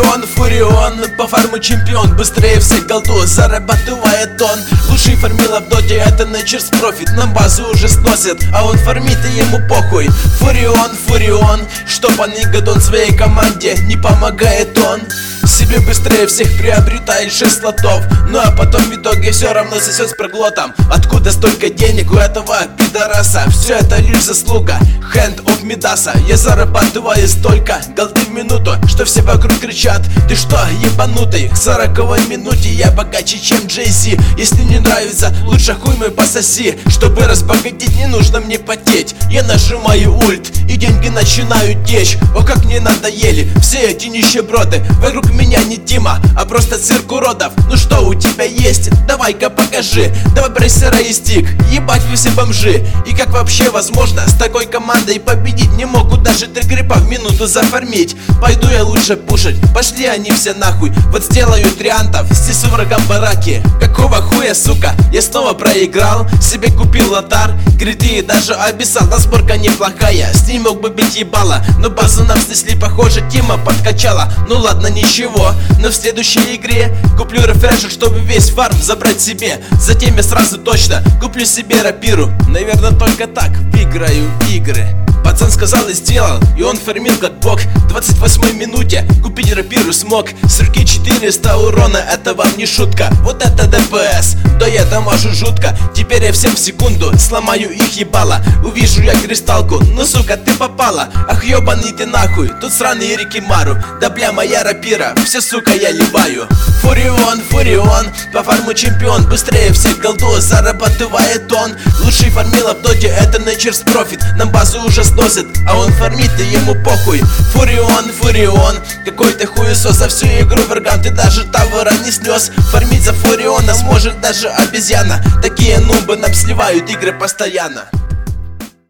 Фурион, по фарму чемпион, быстрее всех голду зарабатывает он. Лучший фармила в доте, это Nature's Profit, нам базу уже сносят, а он фармит и ему похуй. Фурион, чтоб Анигадон своей команде не помогает он. Себе быстрее всех приобретает 6 слотов, ну а потом в итоге все равно сосет с проглотом. Откуда столько денег у этого пидораса? Все это лишь заслуга Hand of Midasa. Я зарабатываю столько голды в минуту, что все вокруг кричат: ты что, ебанутый? К 40-й минуте я богаче, чем Джей-Зи. Если не нравится, лучше хуй мой пососи. Чтобы разбогатеть, не нужно мне потеть. Я нажимаю ульт, и деньги начинают течь. О, как мне надоели все эти нищеброды. Вокруг меня не Тима, а просто цирк уродов. Ну что у тебя есть? Давай-ка покажи. Давай брейсера и стик, ебать вы все бомжи. И как вообще возможно с такой командой победить? Не могут даже 3 крипа в минуту зафармить. Пойду я лучше пушить, пошли они все нахуй. Вот сделаю 3 антов, снесу врагам бараки. Какого хуя, сука, я снова проиграл. Себе купил лотар, криты даже описал. На сборка неплохая, с ней мог бы бить ебало, но базу нам снесли, похоже, Тима подкачала. Ну ладно, ничего, но в следующей игре куплю рефрешер, чтобы весь фарм забрать себе. Затем я сразу точно куплю себе рапиру. Наверное, только так выиграю игры. Пацан сказал и сделал, и он фармил как бог. В 28-й минуте купить рапиру смог. С руки 400 урона, это вам не шутка. Вот это ДПС, да я дамажу жутко. Теперь я всем в секунду сломаю их ебало. Увижу я кристалку, ну сука ты попала. Ах ёбаный ты нахуй, тут сраный Рикимару. Да бля моя рапира, все сука я ливаю. Фурион, по фарму чемпион, быстрее всех голду зарабатывает он. Лучший фармила в доте, это Nature's Profit, нам базу уже сносит, а он фармит и ему похуй. Фурион, какой ты хуесос. За всю игру врагам ты даже тавера не снес. Фармить за Фуриона сможет даже обезьяна. Такие нубы нам сливают игры постоянно.